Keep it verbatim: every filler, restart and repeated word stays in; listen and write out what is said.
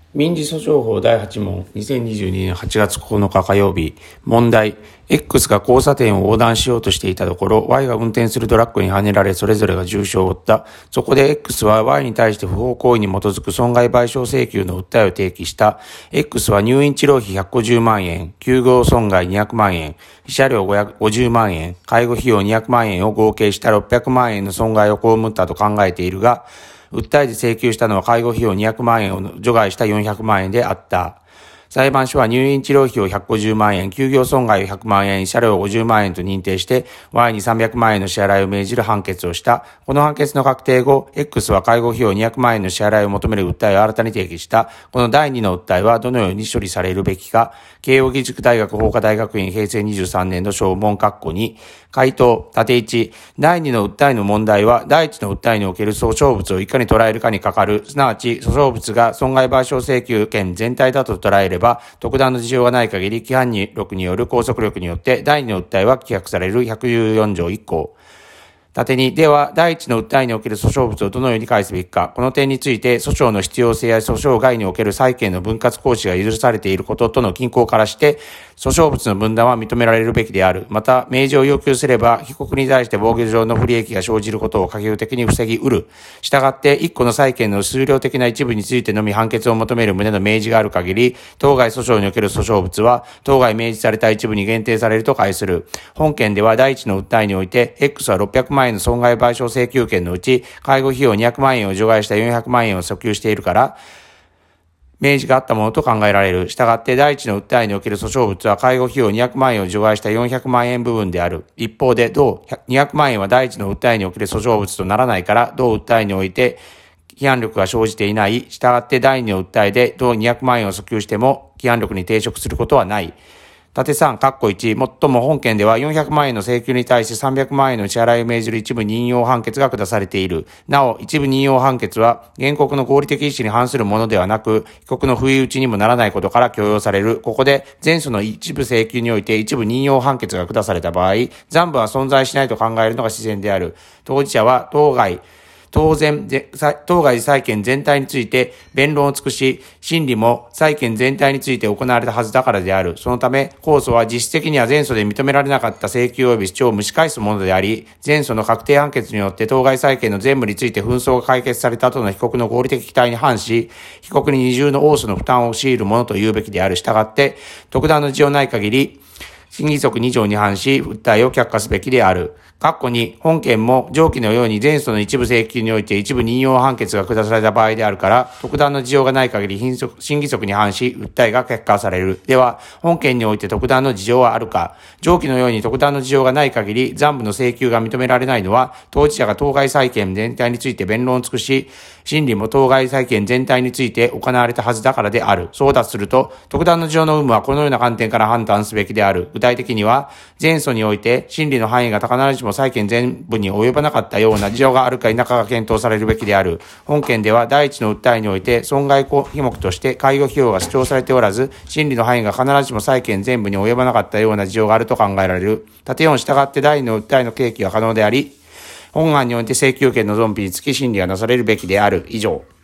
民事訴訟法だいはち問、にせんにじゅうにねんはちがつここのか火曜日。問題。X が交差点を横断しようとしていたところ、Y が運転するトラックにはねられ、それぞれが重傷を負った。そこで X は Y に対して不法行為に基づく損害賠償請求の訴えを提起した。X は入院治療費ひゃくごじゅうまんえん、休業損害にひゃくまんえん、慰謝料ごじゅうまんえん、介護費用にひゃくまんえんを合計したろっぴゃくまんえんの損害を被ったと考えているが、訴えで請求したのは介護費用にひゃくまんえんを除外したよんひゃくまんえんであった。裁判所は入院治療費をひゃくごじゅうまんえん、休業損害をひゃくまんえん、慰謝料ごじゅうまんえんと認定して、Y にさんびゃくまんえんの支払いを命じる判決をした。この判決の確定後、X は介護費用にひゃくまんえんの支払いを求める訴えを新たに提起した。このだいにの訴えはどのように処理されるべきか。慶應義塾大学法科大学院平成にじゅうさんねん度小問括弧に、回答、縦いち、だいにの訴えの問題は、だいいちの訴えにおける訴訟物をいかに捉えるかにかかる。すなわち、訴訟物が損害賠償請求権全体だと捉えれば、特段の事情がない限り、規範力による拘束力によって、だいにの訴えは棄却されるひゃくじゅうよん条いっ項。縦に、では、だいいちの訴えにおける訴訟物をどのように返すべきか。この点について、訴訟の必要性や訴訟外における債権の分割行使が許されていることとの均衡からして、訴訟物の分断は認められるべきである。また、明示を要求すれば、被告に対して防御上の不利益が生じることを可及的に防ぎ得る。したがって、一個の債権の数量的な一部についてのみ判決を求める旨の明示がある限り、当該訴訟における訴訟物は、当該明示された一部に限定されると解する。本件では、だいいちの訴えにおいて、X はろっぴゃくまんえんの損害賠償請求権のうち、介護費用にひゃくまんえんを除外したよんひゃくまんえんを訴求しているから、明示があったものと考えられる。したがって、だいいちの訴えにおける訴訟物は介護費用にひゃくまんえんを除外したよんひゃくまんえん部分である。一方で、同にひゃくまんえんはだいいちの訴えにおける訴訟物とならないから、同訴えにおいて規範力が生じていない。したがってだいにの訴えで同にひゃくまんえんを訴求しても規範力に抵触することはない。縦さん、括弧いち、もっとも本件ではよんひゃくまんえんの請求に対してさんびゃくまんえんの支払いを命じる一部任用判決が下されている。なお、一部任用判決は原告の合理的意思に反するものではなく、被告の不意打ちにもならないことから許容される。ここで、前訴の一部請求において一部任用判決が下された場合、残部は存在しないと考えるのが自然である。当事者は当該、当然、当該債権全体について弁論を尽くし、審理も債権全体について行われたはずだからである。そのため、控訴は実質的には前訴で認められなかった請求及び主張を蒸し返すものであり、前訴の確定判決によって当該債権の全部について紛争が解決されたとの被告の合理的期待に反し、被告に二重の応訴の負担を強いるものと言うべきである。したがって、特段の事情ない限り、審議則に条に反し、訴えを却下すべきである。括弧に、本件も上記のように前訴の一部請求において一部任用判決が下された場合であるから、特段の事情がない限り審議則に反し、訴えが却下される。では、本件において特段の事情はあるか。上記のように特段の事情がない限り、残部の請求が認められないのは、当事者が当該債権全体について弁論を尽くし、審理も当該債権全体について行われたはずだからである。そうだとすると、特段の事情の有無はこのような観点から判断すべきである。具体的には、前訴において審理の範囲が必ずしも債権全部に及ばなかったような事情があるか否かが検討されるべきである。本件では第一の訴えにおいて損害費目として介護費用が主張されておらず、審理の範囲が必ずしも債権全部に及ばなかったような事情があると考えられる。縦よん、従って第二の訴えの契機は可能であり、本案において請求権の存否につき審理がなされるべきである。以上。